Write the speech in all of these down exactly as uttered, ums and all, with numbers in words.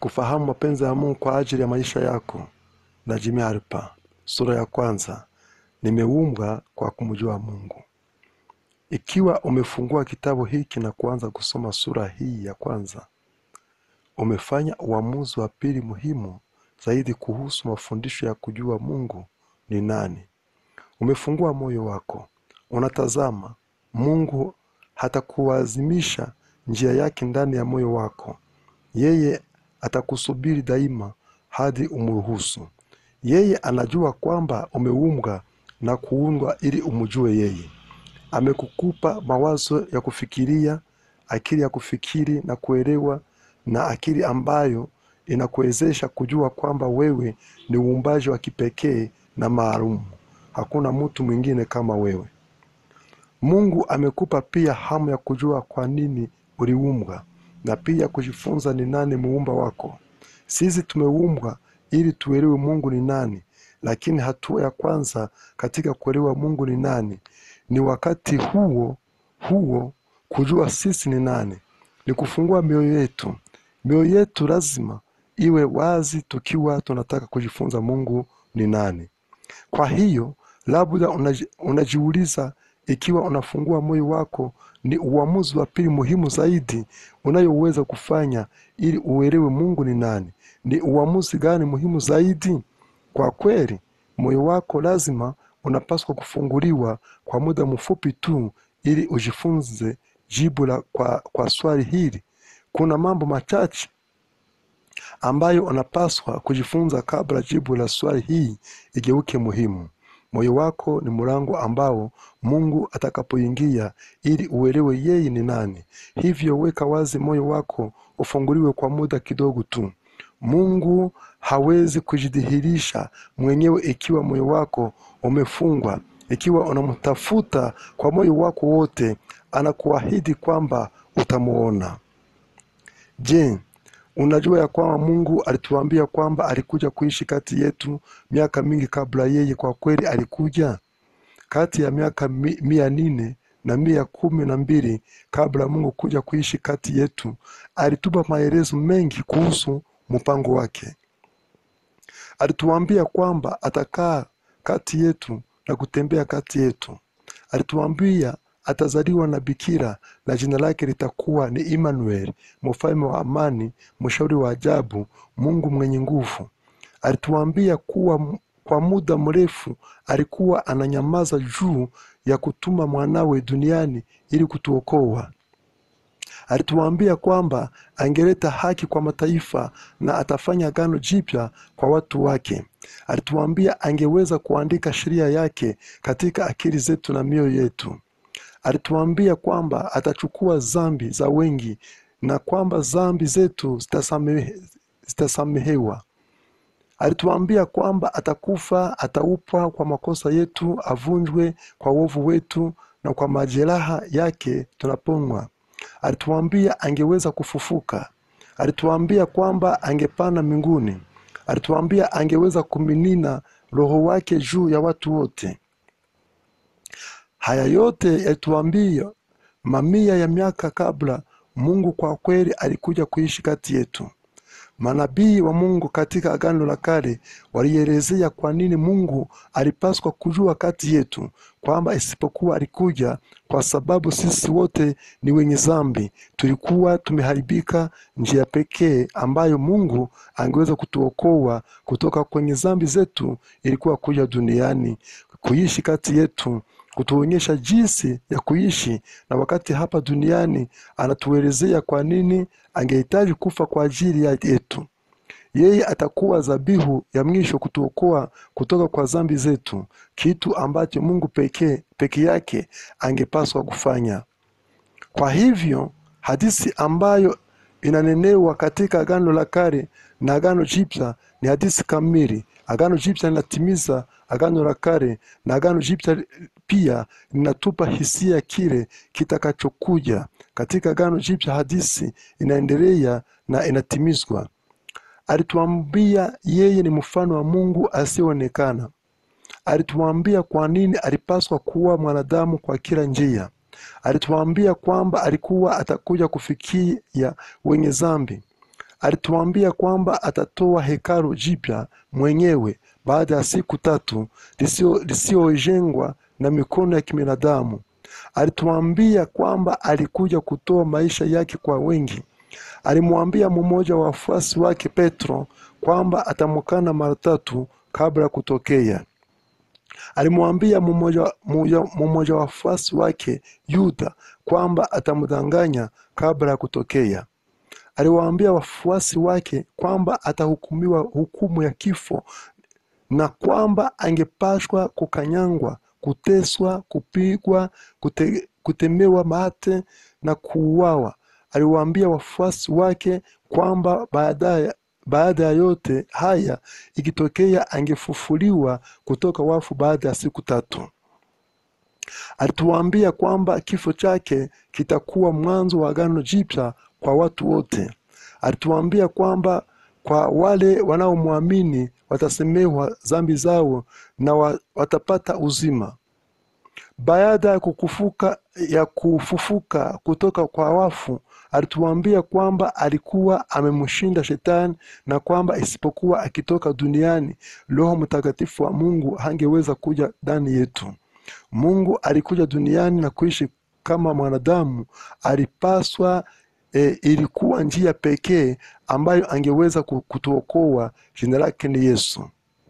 Kufahamu mapenzi ya Mungu kwa ajili ya maisha yako. Na Jimmy Harper, sura ya kwanza. Nimeumbwa kwa kumjua Mungu. Ikiwa umefungua kitabu hiki na kuanza kusoma sura hii ya kwanza, umefanya uamuzi wa pili muhimu zaidi kuhusu mafundisho ya kujua Mungu ni nani. Umefungua moyo wako. Unatazama Mungu hatakuazimisha njia yake ndani ya moyo wako. Yeye atakusubiri daima hadi umruhusu. Yeye anajua kwamba umeumbwa na kuundwa ili umjue yeye. Amekukupa mawazo ya kufikiria, akili ya kufikiri na kuelewa, na akili ambayo inakuwezesha kujua kwamba wewe ni uumbaji wa kipekee na maalum. Hakuna mtu mwingine kama wewe. Mungu amekupa pia hamu ya kujua kwa nini uliumbwa, na pia kujifunza ni nani muumba wako. Sisi tumeumbwa ili tuelewe Mungu ni nani, lakini hatua ya kwanza katika kuelewa Mungu ni nani ni wakati huo huo kujua sisi ni nani. Ni kufungua mioyo yetu. Mioyo yetu lazima iwe wazi tukiwa tunataka kujifunza Mungu ni nani. Kwa hiyo, labda unaji, unajiuliza ikiwa unafungua moyo wako ni uamuzi wa pili muhimu zaidi unayoweza kufanya ili uelewe Mungu ni nani. Ni uamuzi gani muhimu zaidi? Kwa kweli, moyo wako lazima unapaswa kufunguliwa kwa muda mfupi tu ili ujifunze jibu la kwa, kwa swali hili. Kuna mambo machache ambayo unapaswa kujifunza kabla jibu la swali hii igeuke muhimu. Moyo wako ni mlango ambao Mungu atakapoingia ili uelewe yeye ni nani. Hivyo weka wazi moyo wako ufunguliwe kwa muda kidogo tu. Mungu hawezi kujidhihirisha mwenyewe ikiwa moyo wako umefungwa. Ikiwa unamtafuta kwa moyo wako wote, anakuahidi kwamba utamuona. Je, unajua ya kwamba Mungu alituambia kwamba alikuja kuishi kati yetu miaka mingi kabla yeye kwa kweli alikuja? Kati ya miaka mi, mia nne na mia kumi na mbili kabla Mungu kuja kuishi kati yetu, alitupa maelezo mengi kuhusu mpango wake. Alituambia kwamba atakaa kati yetu na kutembea kati yetu. Alituambia atazaliwa na bikira na jina lake litakuwa ni Emmanuel, mfalme wa amani, mshauri wa ajabu, Mungu mwenye nguvu. Alituambia kuwa kwa muda mrefu alikuwa ananyamaza juu ya kutuma mwanawe duniani ili kutuokoa. Alituambia kwamba angeleta haki kwa mataifa na atafanya agano jipya kwa watu wake. Alituambia angeweza kuandika sheria yake katika akili zetu na mioyo yetu. Alituambia kwamba atachukua dhambi za wengi na kwamba dhambi zetu zitasamehe, zitasamehewa. Alituambia kwamba atakufa, ataupwa kwa makosa yetu, avunjwe kwa uovu wetu, na kwa majeraha yake tunaponywa. Alituambia angeweza kufufuka. Alituambia kwamba angepanda mbinguni. Alituambia angeweza kuminina roho wake juu ya watu wote. Haya yote yalituambia mamia ya miaka kabla Mungu kwa kweli alikuja kuishi kati yetu. Manabii wa Mungu katika Agano la Kale walielezea kwa nini Mungu alipaswa kujua kati yetu, kwamba isipokuwa alikuja kwa sababu sisi wote ni wenye dhambi, tulikuwa tumeharibika. Njia pekee ambayo Mungu angeweza kutuokoa kutoka kwenye dhambi zetu ilikuwa kuja duniani, kuishi kati yetu, kutuonyesha jinsi ya kuishi. Na wakati hapa duniani anatuelezea kwa nini angehitaji kufa kwa ajili yetu. Yeye atakuwa dhabihu ya mwisho kutuokoa kutoka kwa dhambi zetu, kitu ambacho Mungu pekee peke yake angepaswa kufanya. Kwa hivyo hadithi ambayo inanenewa katika Agano la Kale na Agano Jipya ni hadithi kamili. Agano Jipya linatimiza Agano la Kale, na Agano Jipya pia linatupa hisia kile kitakachokuja. Katika Agano Jipya hadithi inaendelea na inatimizwa. Alituambia yeye ni mfano wa Mungu asiyeonekana. Alituambia kwa nini alipaswa kuwa mwanadamu kwa kila njia. Alituambia kwamba alikuwa atakuja kufikia wenye dhambi. Alituambia kwamba atatoa hekalu jipya mwenyewe baada ya siku tatu lisiojengwa na mikono ya kibinadamu. Alituambia kwamba alikuja kutoa maisha yake kwa wengi. Alimwambia mmoja wa wafuasi wake Petro kwamba atamkana mara tatu kabla kutokea. Alimwambia mmoja mmoja wa wafuasi wake Yuda kwamba atamdanganya kabla kutokea. Aliwaambia wafuasi wake kwamba atahukumiwa hukumu ya kifo na kwamba angepashwa kukanyangwa, kuteswa, kupigwa, kute, kutemewa mate na kuuawa. Aliwaambia wafuasi wake kwamba baada baada ya yote haya ikitokea angefufuliwa kutoka wafu baada ya siku tatu. Alituambia kwamba kifo chake kitakuwa mwanzo wa agano jipya kwa watu wote. Alituambia kwamba kwa wale wanaomwamini watasemewa dhambi zao na wa, watapata uzima. Baada ya kukufuka ya kufufuka kutoka kwa wafu, alituambia kwamba alikuwa amemshinda shetani na kwamba isipokuwa akitoka duniani Roho Mtakatifu wa Mungu hangeweza kuja ndani yetu. Mungu alikuja duniani na kuishi kama mwanadamu. Alipaswa e, ilikuwa njia pekee ambayo angeweza kutuokoa. Jina lake ni Yesu.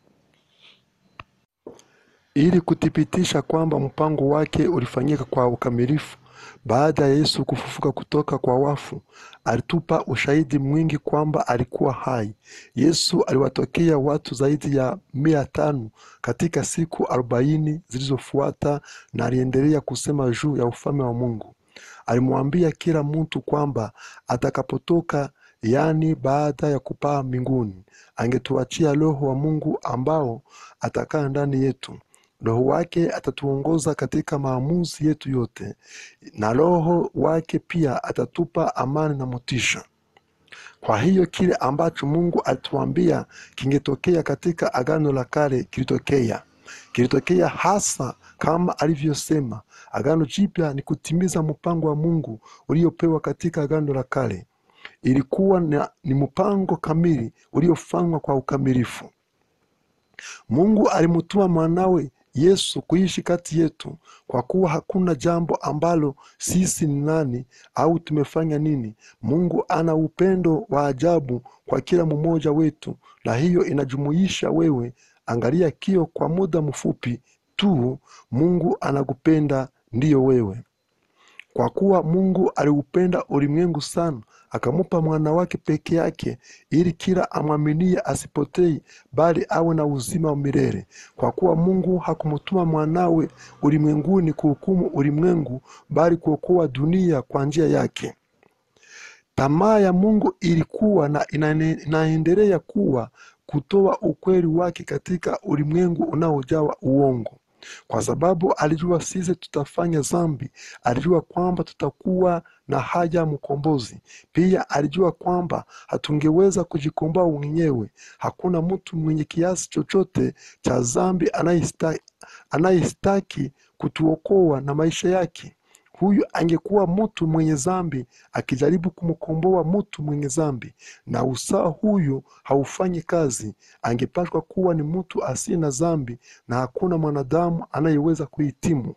Ili kuthibitisha kwamba mpango wake ulifanyika kwa ukamilifu, baada ya Yesu kufufuka kutoka kwa wafu, alitupa ushahidi mwingi kwamba alikuwa hai. Yesu aliwatokea watu zaidi ya mia tano katika siku arobaini zilizofuata na aliendelea kusema juu ya ufalme wa Mungu. Alimwambia kila mtu kwamba atakapotoka, yani baada ya kupaa mbinguni, angetuachia Roho wa Mungu ambao atakaa ndani yetu. Roho wake atatuongoza katika maamuzi yetu yote, na Roho wake pia atatupa amani na motisha. Kwa hiyo kile ambacho Mungu alituambia kingetokea katika agano la kale kilitokea. Kilitokea hasa kama alivyosema. Agano jipya ni kutimiza mpango wa Mungu uliopewa katika agano la kale. Ilikuwa na, ni mpango kamili uliofanywa kwa ukamilifu. Mungu alimtuma mwanawe Yesu kuishi kati yetu, kwa kuwa hakuna jambo ambalo sisi ni nani au tumefanya nini. Mungu ana upendo wa ajabu kwa kila mmoja wetu, na hiyo inajumuisha wewe. Angalia kio kwa muda mfupi tu. Mungu anakupenda, ndiyo wewe. Kwa kuwa Mungu aliupenda ulimwengu sana, akamupa mwana wake peke yake, ili kila amwaminie asipotei, bali awe na uzima wa milele. Kwa kuwa Mungu hakumtuma mwanawe ulimwenguni kuhukumu ulimwengu, bali kuokoa dunia kwa njia yake. Tamaa ya Mungu ilikuwa na inaendelea kuwa kutoa ukweli wake katika ulimwengu unaojawa uongo. Kwa sababu alijua sisi tutafanya dhambi, alijua kwamba tutakuwa na haja ya mkombozi. Pia alijua kwamba hatungeweza kujikomboa wenyewe. Hakuna mtu mwenye kiasi chochote cha dhambi anayestaki, anayestaki kutuokoa na maisha yake. Huyu angekuwa mtu mwenye dhambi akijaribu kumkomboa mtu mwenye dhambi, na usawa huyo haufanyi kazi. Angepaswa kuwa ni mtu asiye na dhambi, na hakuna mwanadamu anayeweza kuhitimu.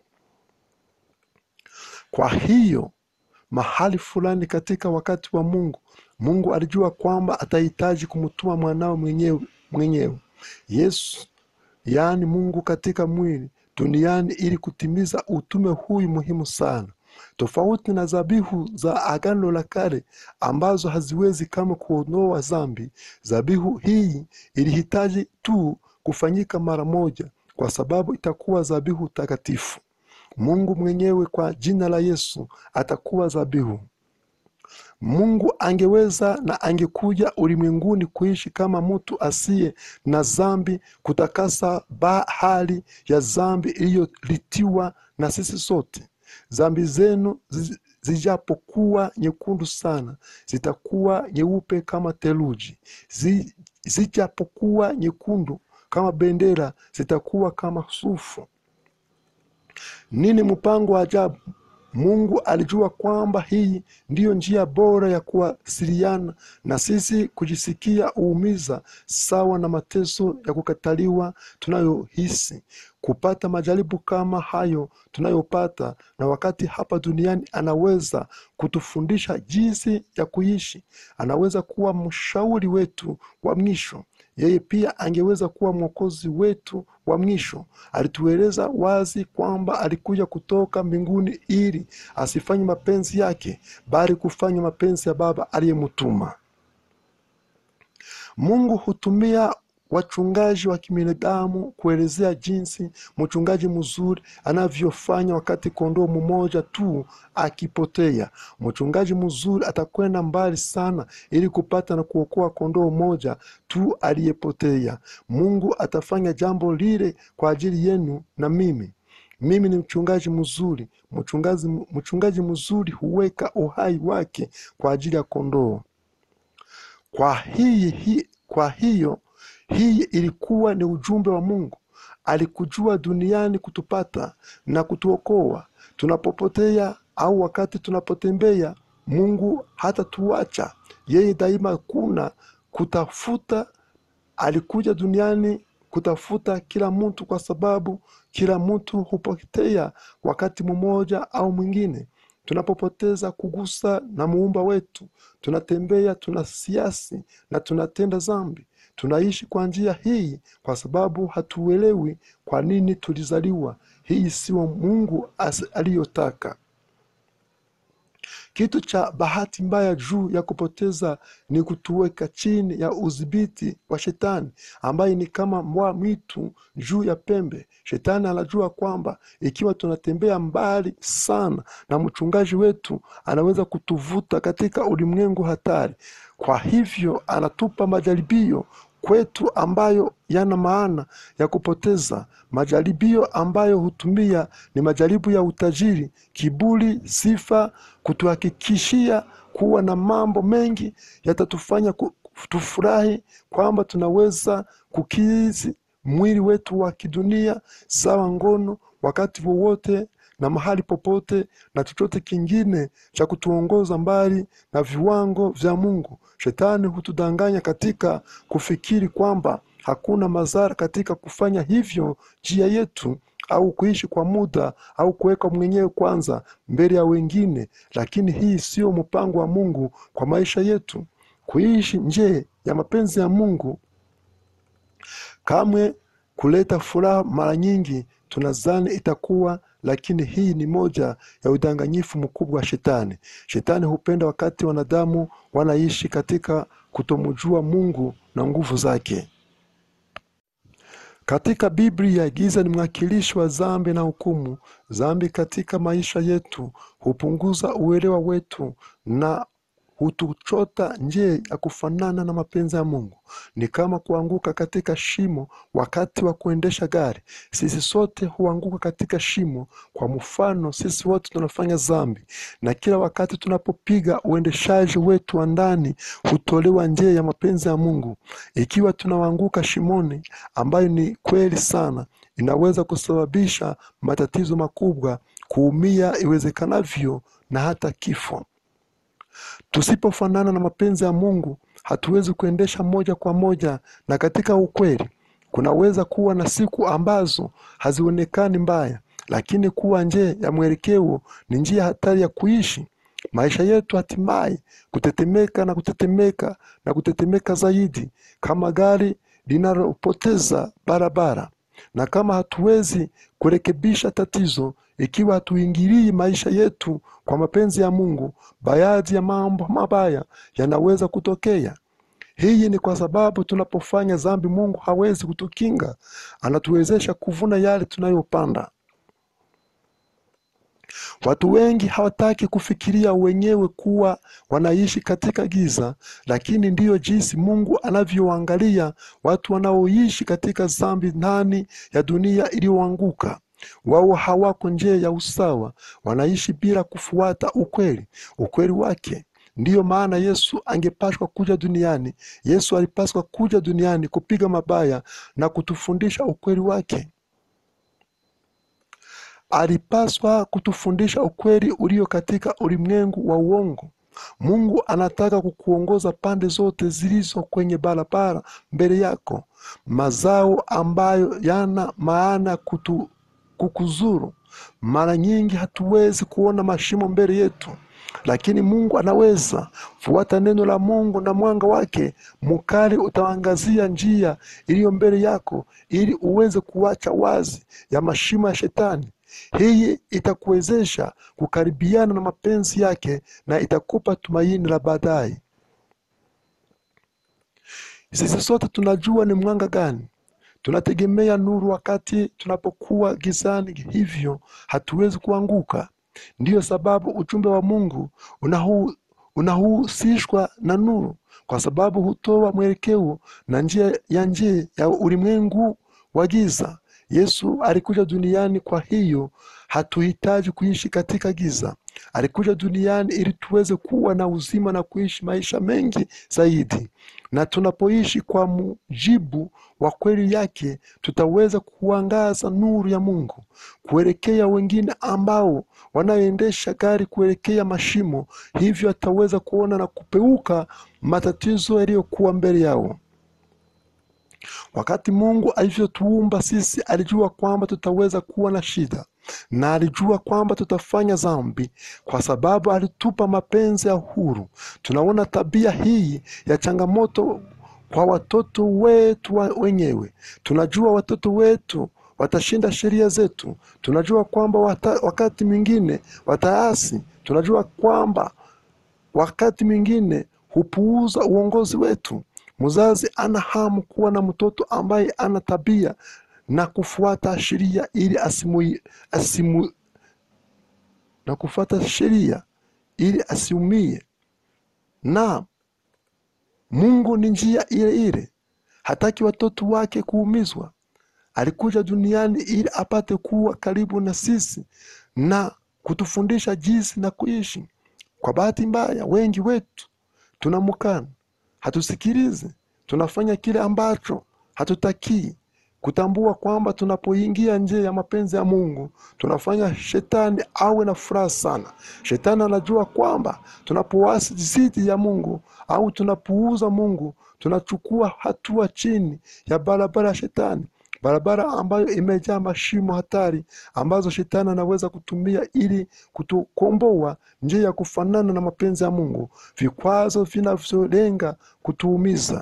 Kwa hiyo mahali fulani katika wakati wa Mungu, Mungu alijua kwamba atahitaji kumtuma mwanao mwenyewe mwenyewe Yesu, yaani Mungu katika mwili duniani, ili kutimiza utume huu muhimu sana. Tofauti na dhabihu za agano la kale ambazo haziwezi kama kuondoa dhambi, dhabihu hii ilihitaji tu kufanyika mara moja, kwa sababu itakuwa dhabihu takatifu. Mungu mwenyewe kwa jina la Yesu atakuwa dhabihu. Mungu angeweza na angekuja ulimwenguni kuishi kama mtu asiye na dhambi, kutakasa hali ya dhambi iliyolitiwa na sisi sote. Dhambi zenu zijapokuwa nyekundu sana, zitakuwa nyeupe kama theluji. Zijapokuwa nyekundu kama bendera, zitakuwa kama sufu. Nini mpango wa ajabu! Mungu alijua kwamba hii ndiyo njia bora ya kuwasiliana na sisi, kujisikia uumiza sawa na mateso ya kukataliwa tunayohisi, kupata majaribu kama hayo tunayopata, na wakati hapa duniani anaweza kutufundisha jinsi ya kuishi. Anaweza kuwa mshauri wetu wa mwisho. Yeye pia angeweza kuwa mwokozi wetu wa mwisho. Alitueleza wazi kwamba alikuja kutoka mbinguni ili asifanye mapenzi yake, bali kufanya mapenzi ya Baba aliyemtuma. Mungu hutumia wachungaji wa kibinadamu kuelezea jinsi mchungaji mzuri anavyofanya wakati kondoo mmoja tu akipotea. Mchungaji mzuri atakwenda mbali sana ili kupata na kuokoa kondoo mmoja tu aliyepotea. Mungu atafanya jambo lile kwa ajili yenu na mimi. Mimi ni mchungaji mzuri. Mchungaji, mchungaji mzuri huweka uhai wake kwa ajili ya kondoo. Kwa hii, hii, kwa hiyo hii ilikuwa ni ujumbe wa Mungu. Alikujua duniani kutupata na kutuokoa tunapopotea au wakati tunapotembea. Mungu hata tuacha. Yeye daima kuna kutafuta. Alikuja duniani kutafuta kila mtu, kwa sababu kila mtu hupotea wakati mmoja au mwingine. Tunapopoteza kugusa na muumba wetu, tunatembea, tunasiasi na tunatenda dhambi. Tunaishi kwa njia hii kwa sababu hatuelewi kwa nini tulizaliwa. Hii sio Mungu aliyotaka. Kitu cha bahati mbaya juu ya kupoteza ni kutuweka chini ya udhibiti wa Shetani, ambaye ni kama mbwa mwitu juu ya pembe. Shetani anajua kwamba ikiwa tunatembea mbali sana na mchungaji wetu, anaweza kutuvuta katika ulimwengu hatari. Kwa hivyo anatupa majaribio kwetu ambayo yana maana ya kupoteza. Majaribio ambayo hutumia ni majaribu ya utajiri, kiburi, sifa, kutuhakikishia kuwa na mambo mengi yatatufanya tufurahi, kwamba tunaweza kukizi mwili wetu wa kidunia sawa ngono wakati wowote na mahali popote, na chochote kingine cha kutuongoza mbali na viwango vya Mungu. Shetani hutudanganya katika kufikiri kwamba hakuna madhara katika kufanya hivyo njia yetu, au kuishi kwa muda, au kuweka mwenyewe kwanza mbele ya wengine. Lakini hii sio mpango wa Mungu kwa maisha yetu. Kuishi nje ya mapenzi ya Mungu kamwe kuleta furaha. Mara nyingi tunadhani itakuwa, lakini hii ni moja ya udanganyifu mkubwa wa Shetani. Shetani hupenda wakati wanadamu wanaishi katika kutomjua Mungu na nguvu zake. Katika Biblia, giza ni mwakilishi wa dhambi na hukumu. Dhambi katika maisha yetu hupunguza uelewa wetu na hutuchota nje ya kufanana na mapenzi ya Mungu. Ni kama kuanguka katika shimo wakati wa kuendesha gari. Sisi sote huanguka katika shimo. Kwa mfano, sisi wote tunafanya dhambi, na kila wakati tunapopiga, uendeshaji wetu wa ndani hutolewa nje ya mapenzi ya Mungu. Ikiwa tunaanguka shimoni, ambayo ni kweli sana, inaweza kusababisha matatizo makubwa, kuumia iwezekanavyo, na hata kifo. Tusipofanana na mapenzi ya Mungu, hatuwezi kuendesha moja kwa moja na katika ukweli. Kunaweza kuwa na siku ambazo hazionekani mbaya, lakini kuwa nje ya mwelekeo ni njia hatari ya kuishi. Maisha yetu hatimaye kutetemeka na kutetemeka na kutetemeka zaidi, kama gari linalopoteza barabara. Na kama hatuwezi kurekebisha tatizo, ikiwa hatuingilii maisha yetu kwa mapenzi ya Mungu, baadhi ya mambo mabaya yanaweza kutokea. Hii ni kwa sababu tunapofanya dhambi, Mungu hawezi kutukinga. Anatuwezesha kuvuna yale tunayopanda. Watu wengi hawataki kufikiria wenyewe kuwa wanaishi katika giza, lakini ndiyo jinsi Mungu anavyoangalia watu wanaoishi katika dhambi ndani ya dunia iliyoanguka. Wao hawako nje ya usawa, wanaishi bila kufuata ukweli, ukweli wake. Ndiyo maana Yesu angepaswa kuja duniani. Yesu alipaswa kuja duniani kupiga mabaya na kutufundisha ukweli wake. alipaswa kutufundisha ukweli ulio katika ulimwengu wa uongo. Mungu anataka kukuongoza pande zote zilizo kwenye barabara mbele yako, mazao ambayo yana maana kutu, kukuzuru. Mara nyingi hatuwezi kuona mashimo mbele yetu, lakini Mungu anaweza. Fuata neno la Mungu na mwanga wake mkali utaangazia njia iliyo mbele yako, ili uweze kuacha wazi ya mashimo ya shetani. Hii itakuwezesha kukaribiana na mapenzi yake na itakupa tumaini la baadaye. Sisi sote tunajua ni mwanga gani. Tunategemea nuru wakati tunapokuwa gizani, hivyo hatuwezi kuanguka. Ndiyo sababu ujumbe wa Mungu unahu, unahusishwa na nuru, kwa sababu hutoa mwelekeo na njia ya nje ya ulimwengu wa giza. Yesu alikuja duniani, kwa hiyo hatuhitaji kuishi katika giza. Alikuja duniani ili tuweze kuwa na uzima na kuishi maisha mengi zaidi. Na tunapoishi kwa mujibu wa kweli yake, tutaweza kuangaza nuru ya Mungu kuelekea wengine ambao wanaoendesha gari kuelekea mashimo. Hivyo ataweza kuona na kupeuka matatizo yaliyokuwa mbele yao. Wakati Mungu alivyotuumba sisi, alijua kwamba tutaweza kuwa na shida, na alijua kwamba tutafanya dhambi, kwa sababu alitupa mapenzi ya uhuru. Tunaona tabia hii ya changamoto kwa watoto wetu wenyewe. Tunajua watoto wetu watashinda sheria zetu. Tunajua kwamba wata, wakati mwingine wataasi. Tunajua kwamba wakati mwingine hupuuza uongozi wetu. Mzazi ana hamu kuwa na mtoto ambaye ana tabia na kufuata sheria ili asimu, asimu, na kufuata sheria ili asiumie. Na Mungu ni njia ile ile. Hataki watoto wake kuumizwa. Alikuja duniani ili apate kuwa karibu na sisi na kutufundisha jinsi na kuishi. Kwa bahati mbaya, wengi wetu tunamkana, hatusikilize, tunafanya kile ambacho hatutaki. Kutambua kwamba tunapoingia nje ya mapenzi ya Mungu, tunafanya shetani awe na furaha sana. Shetani anajua kwamba tunapoasi dhidi ya Mungu au tunapuuza Mungu, tunachukua hatua chini ya barabara ya shetani, barabara ambayo imejaa mashimo hatari ambazo shetani anaweza kutumia ili kutukomboa nje ya kufanana na mapenzi ya Mungu, vikwazo vinavyolenga kutuumiza.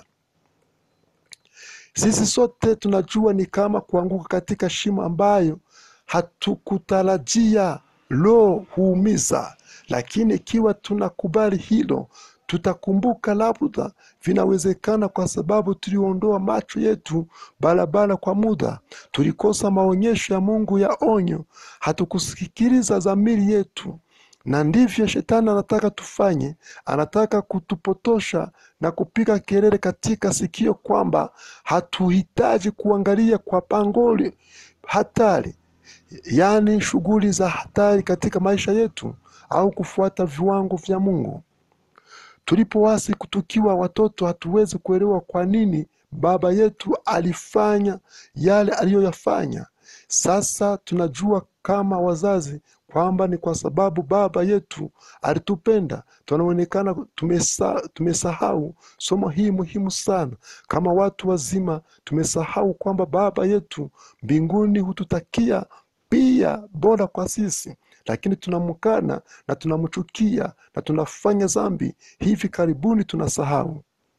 Sisi sote tunajua ni kama kuanguka katika shimo ambayo hatukutarajia. Lo, huumiza. Lakini ikiwa tunakubali hilo, tutakumbuka labda vinawezekana kwa sababu tuliondoa macho yetu barabara kwa muda. Tulikosa maonyesho ya Mungu ya onyo. Hatukusikiliza dhamiri yetu. Na ndivyo shetani anataka tufanye. Anataka kutupotosha na kupiga kelele katika sikio kwamba hatuhitaji kuangalia kwa pangoli hatari, yani shughuli za hatari katika maisha yetu, au kufuata viwango vya Mungu. Tulipoasi tukiwa watoto, hatuwezi kuelewa kwa nini baba yetu alifanya yale aliyoyafanya. Sasa tunajua kama wazazi kwamba ni kwa sababu baba yetu alitupenda. Tunaonekana tumesa, tumesahau somo hii muhimu sana. Kama watu wazima tumesahau kwamba baba yetu mbinguni hututakia pia bora kwa sisi, lakini tunamkana na tunamchukia na tunafanya dhambi. Hivi karibuni tunasahau.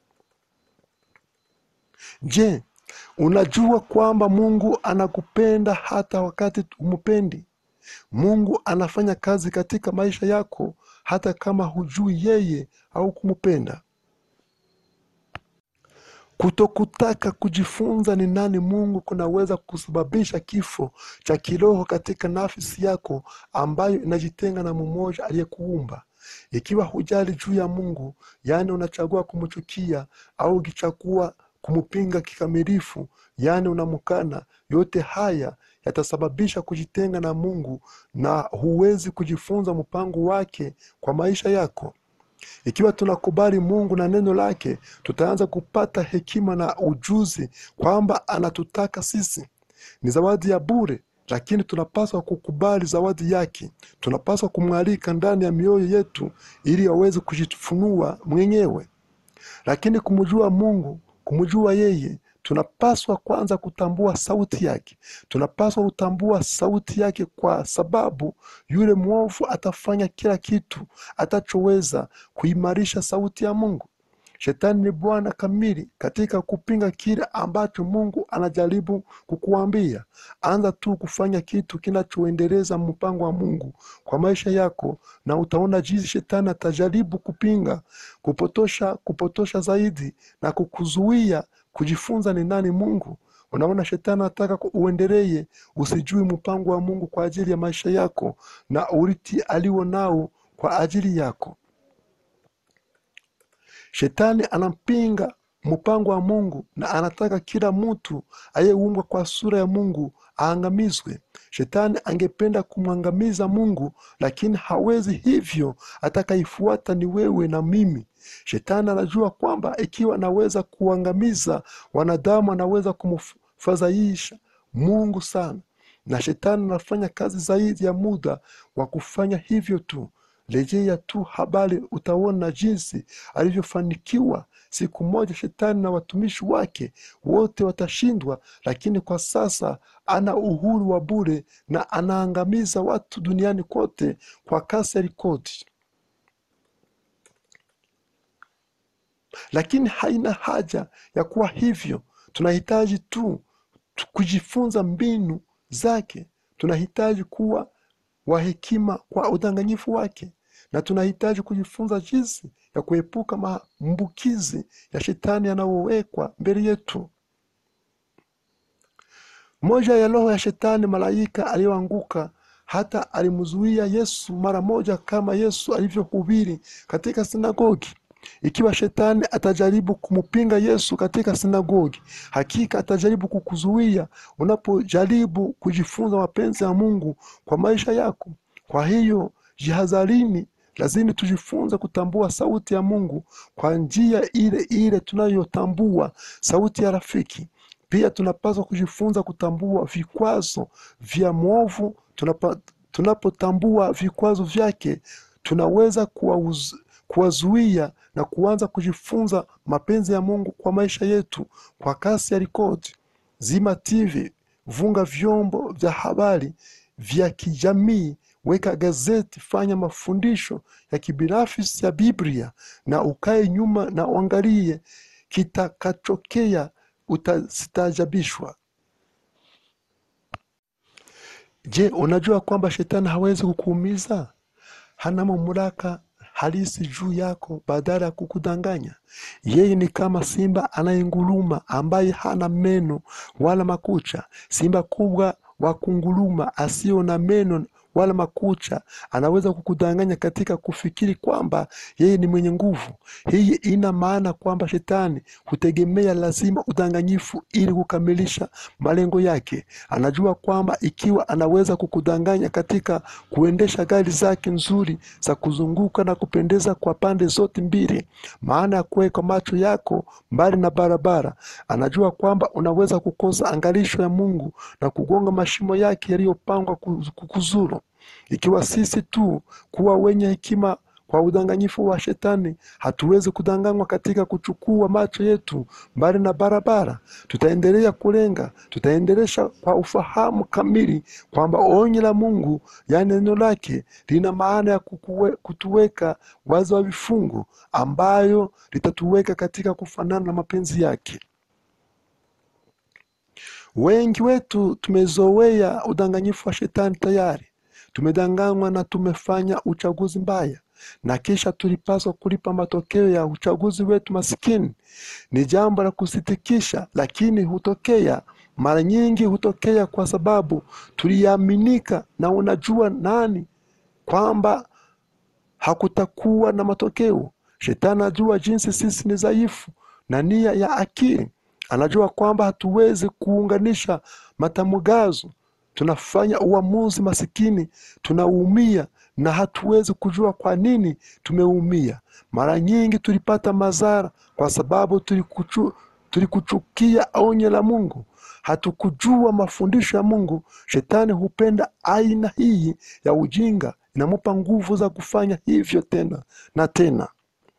Je, unajua kwamba Mungu anakupenda hata wakati umpendi? Mungu anafanya kazi katika maisha yako hata kama hujui yeye au kumpenda. Kutokutaka kujifunza ni nani Mungu kunaweza kusababisha kifo cha kiroho katika nafsi yako ambayo inajitenga na mmoja aliyekuumba. Ikiwa hujali juu ya Mungu, yani unachagua kumchukia au ukichagua kumpinga kikamilifu, yani unamkana, yote haya yatasababisha kujitenga na Mungu na huwezi kujifunza mpango wake kwa maisha yako. Ikiwa tunakubali Mungu na neno lake, tutaanza kupata hekima na ujuzi kwamba anatutaka sisi. Ni zawadi ya bure lakini tunapaswa kukubali zawadi yake. Tunapaswa kumwalika ndani ya mioyo yetu ili aweze kujifunua mwenyewe. Lakini kumjua Mungu, kumjua yeye, tunapaswa kwanza kutambua sauti yake. Tunapaswa kutambua sauti yake, kwa sababu yule mwovu atafanya kila kitu atachoweza kuimarisha sauti ya Mungu. Shetani ni bwana kamili katika kupinga kile ambacho Mungu anajaribu kukuambia. Anza tu kufanya kitu kinachoendeleza mpango wa Mungu kwa maisha yako, na utaona jinsi shetani atajaribu kupinga, kupotosha, kupotosha zaidi na kukuzuia kujifunza ni nani Mungu. Unaona, shetani anataka uendelee usijui mpango wa Mungu kwa ajili ya maisha yako na urithi alio nao kwa ajili yako. Shetani anampinga mpango wa Mungu na anataka kila mtu aliyeumbwa kwa sura ya Mungu aangamizwe. Shetani angependa kumwangamiza Mungu, lakini hawezi hivyo. Atakaifuata ni wewe na mimi. Shetani anajua kwamba ikiwa anaweza kuangamiza wanadamu, anaweza kumfadhaisha Mungu sana. Na shetani anafanya kazi zaidi ya muda wa kufanya hivyo tu. Rejea tu habari, utaona jinsi alivyofanikiwa. Siku moja shetani na watumishi wake wote watashindwa, lakini kwa sasa ana uhuru wa bure na anaangamiza watu duniani kote kwa kasi ya rekodi. Lakini haina haja ya kuwa hivyo. Tunahitaji tu kujifunza mbinu zake. Tunahitaji kuwa wa hekima kwa udanganyifu wake, na tunahitaji kujifunza jinsi ya kuepuka maambukizi ya shetani yanayowekwa mbele yetu. Moja ya roho ya shetani, malaika aliyoanguka, hata alimzuia Yesu mara moja, kama Yesu alivyohubiri katika sinagogi. Ikiwa shetani atajaribu kumupinga Yesu katika sinagogi, hakika atajaribu kukuzuia unapojaribu kujifunza mapenzi ya Mungu kwa maisha yako. Kwa hiyo jihadharini. Lazima tujifunze kutambua sauti ya Mungu kwa njia ile ile tunayotambua sauti ya rafiki. Pia tunapaswa kujifunza kutambua vikwazo vya mwovu. Tunapa, tunapotambua vikwazo vyake, tunaweza kuwazuia na kuanza kujifunza mapenzi ya Mungu kwa maisha yetu kwa kasi ya rekodi. Zima T V, vunga vyombo vya habari vya kijamii, weka gazeti, fanya mafundisho ya kibinafsi ya Biblia na ukae nyuma na uangalie kitakachotokea. Utastaajabishwa. Je, unajua kwamba shetani hawezi kukuumiza? Hana mamlaka halisi juu yako badala ya kukudanganya. Yeye ni kama simba anayenguruma ambaye hana meno wala makucha. Simba kubwa wa kunguruma asio na meno wala makucha anaweza kukudanganya katika kufikiri kwamba yeye ni mwenye nguvu. Hii ina maana kwamba shetani hutegemea lazima udanganyifu ili kukamilisha malengo yake. Anajua kwamba ikiwa anaweza kukudanganya katika kuendesha gari zake nzuri za kuzunguka na kupendeza kwa pande zote mbili, maana ya kuweka macho yako mbali na barabara, anajua kwamba unaweza kukosa angalisho ya Mungu na kugonga mashimo yake yaliyopangwa kukuzuru. Ikiwa sisi tu kuwa wenye hekima kwa udanganyifu wa shetani, hatuwezi kudanganywa katika kuchukua macho yetu mbali na barabara. Tutaendelea kulenga, tutaendelesha kwa ufahamu kamili kwamba onyo la Mungu, yani neno lake, lina maana ya kukuwe, kutuweka wazi wa vifungu ambayo litatuweka katika kufanana na mapenzi yake. Wengi wetu tumezoea udanganyifu wa shetani tayari. Tumedanganywa na tumefanya uchaguzi mbaya, na kisha tulipaswa kulipa matokeo ya uchaguzi wetu masikini. Ni jambo la kusitikisha, lakini hutokea. Mara nyingi hutokea kwa sababu tuliaminika. Na unajua nani kwamba hakutakuwa na matokeo? Shetani anajua jinsi sisi ni dhaifu na nia ya akili. Anajua kwamba hatuwezi kuunganisha matamugazo. Tunafanya uamuzi masikini, tunaumia na hatuwezi kujua kwa nini tumeumia. Mara nyingi tulipata madhara kwa sababu tulikuchu, tulikuchukia onyo la Mungu, hatukujua mafundisho ya Mungu. Shetani hupenda aina hii ya ujinga, inamupa nguvu za kufanya hivyo tena na tena.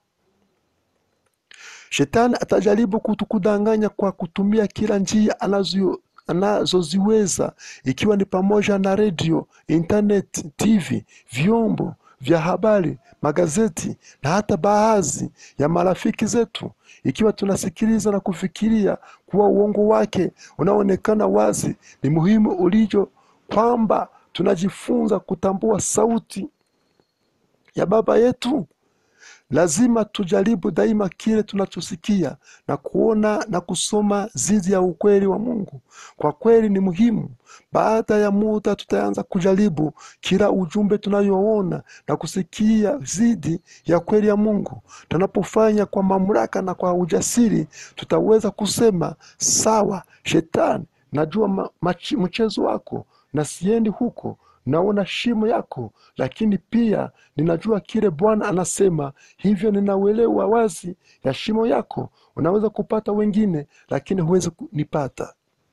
Shetani atajaribu kutukudanganya kwa kutumia kila njia anazo anazoziweza, ikiwa ni pamoja na radio, internet, T V, vyombo vya habari, magazeti na hata baadhi ya marafiki zetu. Ikiwa tunasikiliza na kufikiria kuwa uongo wake unaonekana wazi, ni muhimu ulijo kwamba tunajifunza kutambua sauti ya Baba yetu. Lazima tujaribu daima kile tunachosikia na kuona na kusoma zidi ya ukweli wa Mungu. Kwa kweli ni muhimu. Baada ya muda tutaanza kujaribu kila ujumbe tunayoona na kusikia zidi ya kweli ya Mungu. Tunapofanya kwa mamlaka na kwa ujasiri, tutaweza kusema, sawa Shetani, najua mchezo wako na siendi huko, naona shimo yako, lakini pia ninajua kile Bwana anasema, hivyo ninauelewa wazi ya shimo yako. Unaweza kupata wengine, lakini huwezi kunipata.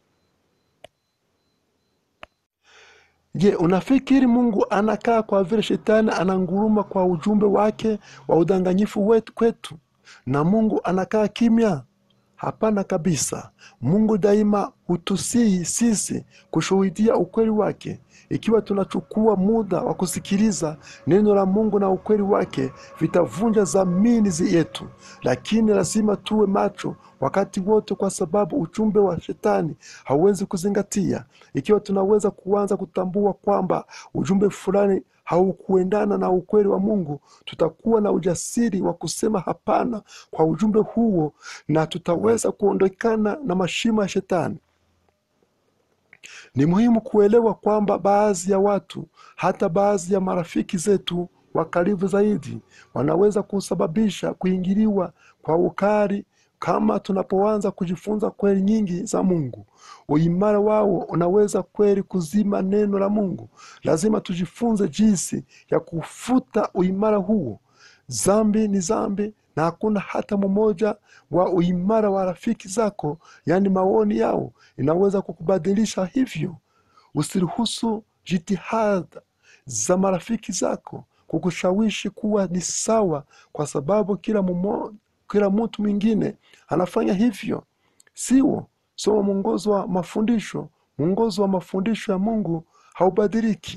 Je, unafikiri Mungu anakaa kwa vile Shetani ananguruma kwa ujumbe wake wa udanganyifu wetu kwetu, na Mungu anakaa kimya? Hapana kabisa. Mungu daima hutusihi sisi kushuhudia ukweli wake. Ikiwa tunachukua muda wa kusikiliza neno la Mungu na ukweli wake, vitavunja dhamiri yetu. Lakini lazima tuwe macho wakati wote, kwa sababu ujumbe wa Shetani hauwezi kuzingatia. Ikiwa tunaweza kuanza kutambua kwamba ujumbe fulani haukuendana na ukweli wa Mungu, tutakuwa na ujasiri wa kusema hapana kwa ujumbe huo, na tutaweza kuondokana na mashimo ya Shetani. Ni muhimu kuelewa kwamba baadhi ya watu, hata baadhi ya marafiki zetu wa karibu zaidi, wanaweza kusababisha kuingiliwa kwa ukali kama tunapoanza kujifunza kweli nyingi za Mungu. Uimara wao unaweza kweli kuzima neno la Mungu. Lazima tujifunze jinsi ya kufuta uimara huo. Zambi ni zambi, na hakuna hata mmoja wa uimara wa rafiki zako, yani maoni yao, inaweza kukubadilisha hivyo. Usiruhusu jitihada za marafiki zako kukushawishi kuwa ni sawa, kwa sababu kila mumo, kila mtu mwingine anafanya hivyo. Sio soma mwongozo wa mafundisho. Mwongozo wa mafundisho ya Mungu haubadiliki.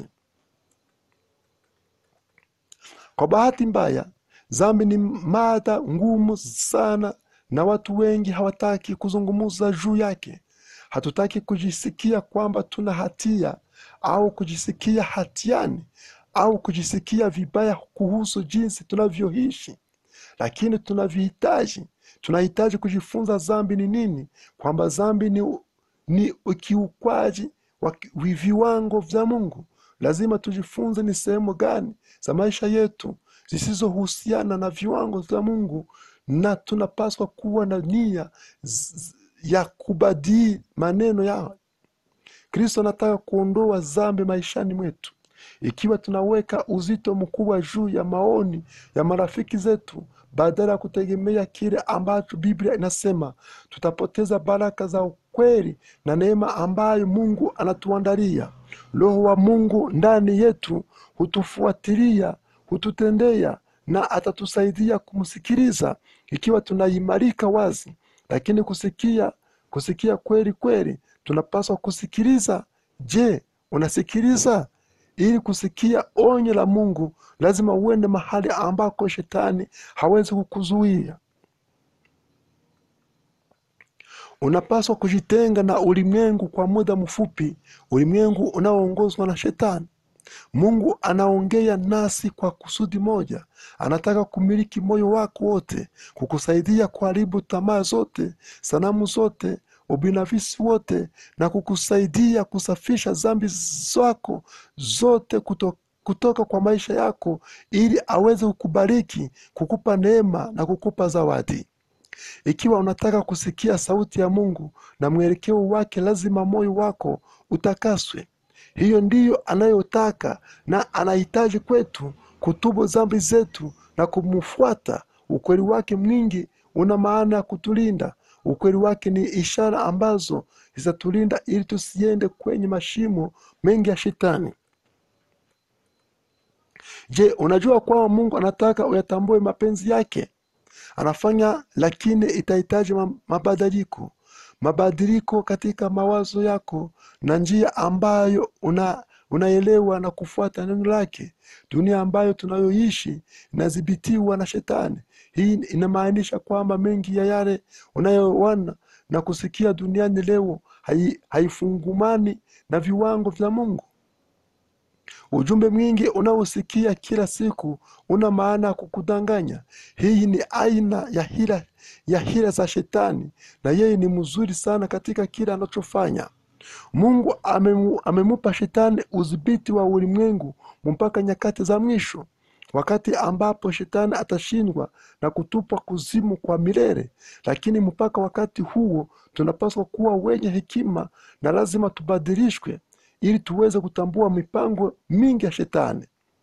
Kwa bahati mbaya, dhambi ni mada ngumu sana, na watu wengi hawataki kuzungumza juu yake. Hatutaki kujisikia kwamba tuna hatia, au kujisikia hatiani, au kujisikia vibaya kuhusu jinsi tunavyoishi. Lakini tunavihitaji, tunahitaji kujifunza dhambi ni nini, kwamba dhambi ni, ni ukiukwaji wa viwango vya Mungu. Lazima tujifunze ni sehemu gani za maisha yetu zisizohusiana na viwango vya Mungu, na tunapaswa kuwa na nia ya kubadili maneno yao. Kristo anataka kuondoa dhambi maishani mwetu. Ikiwa tunaweka uzito mkubwa juu ya maoni ya marafiki zetu badala ya kutegemea kile ambacho Biblia inasema, tutapoteza baraka za ukweli na neema ambayo Mungu anatuandalia. Roho wa Mungu ndani yetu hutufuatilia, hututendea, na atatusaidia kumsikiliza ikiwa tunaimarika wazi. Lakini kusikia kusikia kweli kweli, tunapaswa kusikiliza. Je, unasikiliza? Ili kusikia onyo la Mungu, lazima uende mahali ambako Shetani hawezi kukuzuia. Unapaswa kujitenga na ulimwengu kwa muda mfupi, ulimwengu unaoongozwa na Shetani. Mungu anaongea nasi kwa kusudi moja. Anataka kumiliki moyo wako wote, kukusaidia kuharibu tamaa zote, sanamu zote, ubinafsi wote, na kukusaidia kusafisha dhambi zako zote kutoka, kutoka kwa maisha yako, ili aweze kukubariki, kukupa neema na kukupa zawadi. Ikiwa unataka kusikia sauti ya Mungu na mwelekeo wake, lazima moyo wako utakaswe. Hiyo ndiyo anayotaka, na anahitaji kwetu kutubu dhambi zetu na kumfuata. Ukweli wake mwingi una maana ya kutulinda. Ukweli wake ni ishara ambazo zitatulinda ili tusiende kwenye mashimo mengi ya shetani. Je, unajua kwamba Mungu anataka uyatambue mapenzi yake? Anafanya, lakini itahitaji mabadiliko. Mabadiliko katika mawazo yako na njia ambayo una unaelewa na kufuata neno lake. Dunia ambayo tunayoishi inadhibitiwa na shetani. Hii inamaanisha kwamba mengi ya yale unayoona na kusikia duniani leo haifungumani na viwango vya Mungu. Ujumbe mwingi unaosikia kila siku una maana kukudanganya. Hii ni aina ya hila ya hila za shetani, na yeye ni mzuri sana katika kila anachofanya. Mungu amemu, amemupa shetani udhibiti wa ulimwengu mpaka nyakati za mwisho, wakati ambapo shetani atashindwa na kutupwa kuzimu kwa milele. Lakini mpaka wakati huo tunapaswa kuwa wenye hekima na lazima tubadilishwe ili tuweze kutambua mipango mingi ya shetani.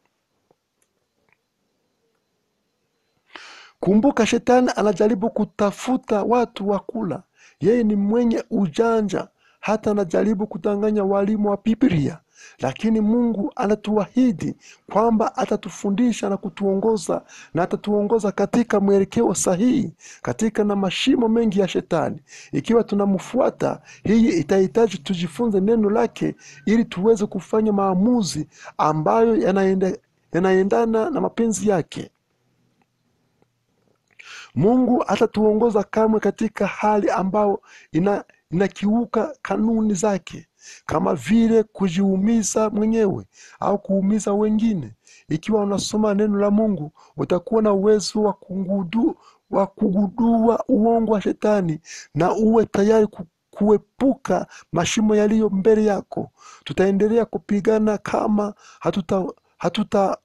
Kumbuka, shetani anajaribu kutafuta watu wa kula. Yeye ni mwenye ujanja, hata anajaribu kudanganya walimu wa Biblia. Lakini Mungu anatuahidi kwamba atatufundisha na kutuongoza, na atatuongoza katika mwelekeo sahihi katika na mashimo mengi ya shetani. Ikiwa tunamfuata, hii itahitaji tujifunze neno lake ili tuweze kufanya maamuzi ambayo yanaenda, yanaendana na mapenzi yake. Mungu atatuongoza kamwe katika hali ambao ina inakiuka kanuni zake, kama vile kujiumiza mwenyewe au kuumiza wengine. Ikiwa unasoma neno la Mungu, utakuwa na uwezo wa kungudu wa kugundua uongo wa shetani na uwe tayari ku, kuepuka mashimo yaliyo mbele yako. Tutaendelea kupigana kama hatuta hatuta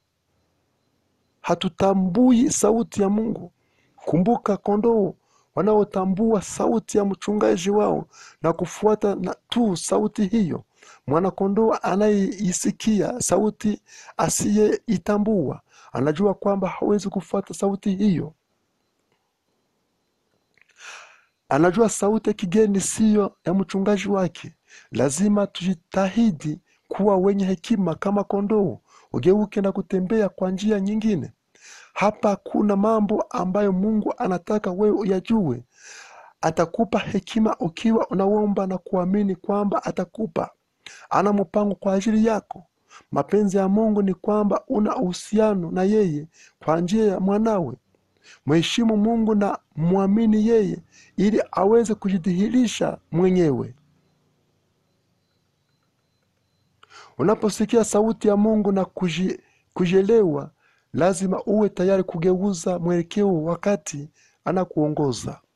hatutambui sauti ya Mungu. Kumbuka, kondoo wanaotambua sauti ya mchungaji wao na kufuata na tu sauti hiyo. Mwana kondoo anayeisikia sauti asiyeitambua anajua kwamba hawezi kufuata sauti hiyo. Anajua sauti kigeni siyo ya mchungaji wake. Lazima tujitahidi kuwa wenye hekima kama kondoo, ugeuke na kutembea kwa njia nyingine. Hapa kuna mambo ambayo Mungu anataka wewe uyajue. Atakupa hekima ukiwa unaomba na kuamini kwamba atakupa. Ana mpango kwa ajili yako. Mapenzi ya Mungu ni kwamba una uhusiano na yeye kwa njia ya mwanawe. Mheshimu Mungu na muamini yeye ili aweze kujidhihirisha mwenyewe. Unaposikia sauti ya Mungu na kuji, kujielewa, lazima uwe tayari kugeuza mwelekeo wakati anakuongoza.